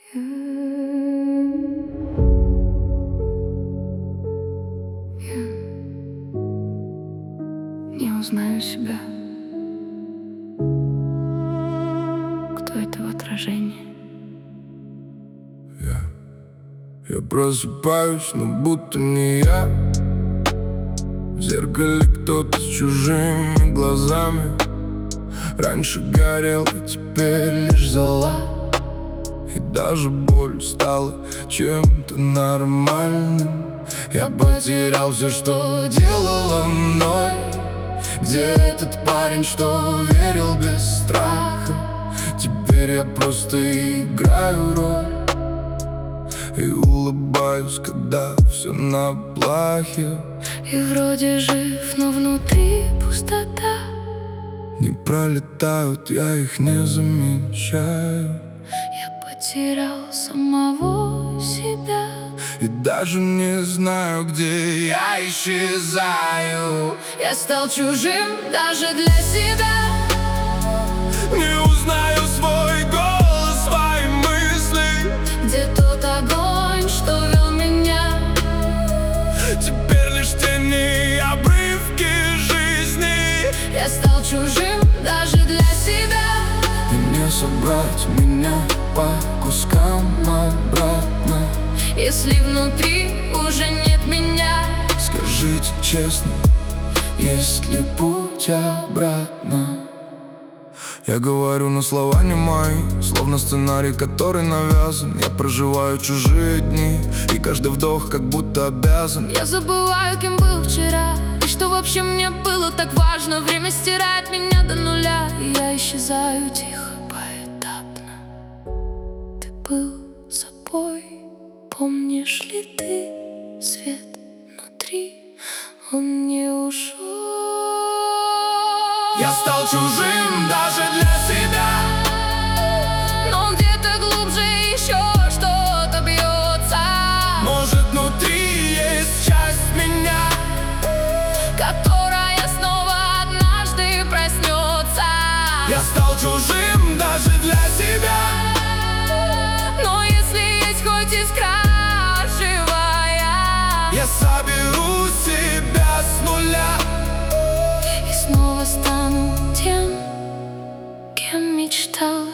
Не узнаю себя. Кто это в отражении? Я просыпаюсь, но будто не я. В зеркале кто-то с чужими глазами. Раньше горел, а теперь лишь зола. И даже боль стала чем-то нормальным. Я потерял все, что делало мной. Где этот парень, что верил без страха? Теперь я просто играю роль и улыбаюсь, когда все на плахе. И вроде жив, но внутри пустота. Не пролетают, я их не замечаю. Я потерял самого себя. И даже не знаю, где я исчезаю. Я стал чужим даже для себя. Не узнаю свой голос, свои мысли. Где тот огонь, что вел меня? Теперь лишь тени и обрывки жизни. Я стал чужим даже для себя. И не собрать меня по кускам обратно. Если внутри уже нет меня, скажите честно, есть ли путь обратно? Я говорю, но слова не мои, словно сценарий, который навязан. Я проживаю чужие дни, и каждый вдох как будто обязан. Я забываю, кем был вчера, и что вообще мне было так важно. Время стирает меня до нуля, и я исчезаю тихо, поэтапно. Ты был собой, помнишь ли ты свет внутри? Он не ушел. Я стал чужим даже для себя. Но где-то глубже еще что-то бьется. Может, внутри есть часть меня, которая снова однажды проснется. Я стал чужим даже для себя. Но если есть хоть искра живая, я соберу себя с нуля и снова стану тем, кем мечтал.